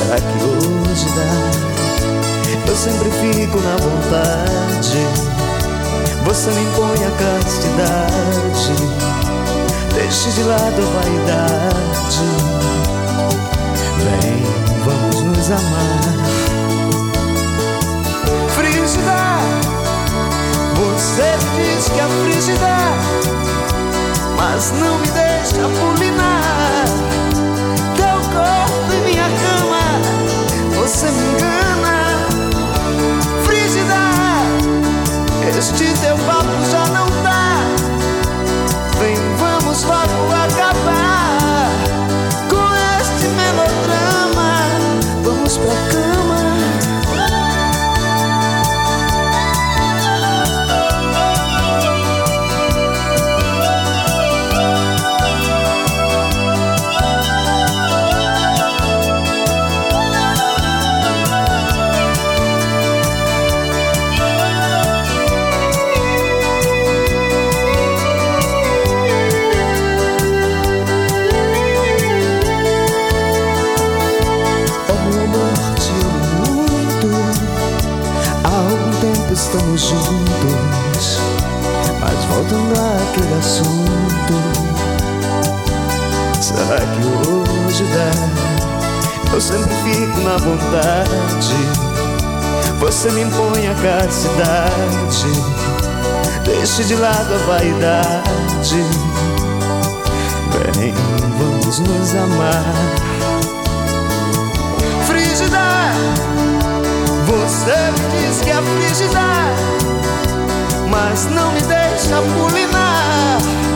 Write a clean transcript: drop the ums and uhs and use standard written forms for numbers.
Será que hoje dá? Eu sempre fico na vontade. Você me impõe a castidade. Deixe de lado a vaidade. Vem, vamos nos amar. Frígida, você diz que é frígida, mas não me deixa pulinar teu corpo e minha cama. Você me engana. Frígida, este teu papo já não dá. Vem, vamos logo acabar com este melodrama. Vamos pra cama. Estamos juntos, mas voltando àquele assunto. Será que hoje dá? Eu sempre fico na vontade. Você me impõe a castidade. Deixe de lado a vaidade. Vem, vamos nos amar. Frígida, você me diz que é frígida, mas não me deixa pulinar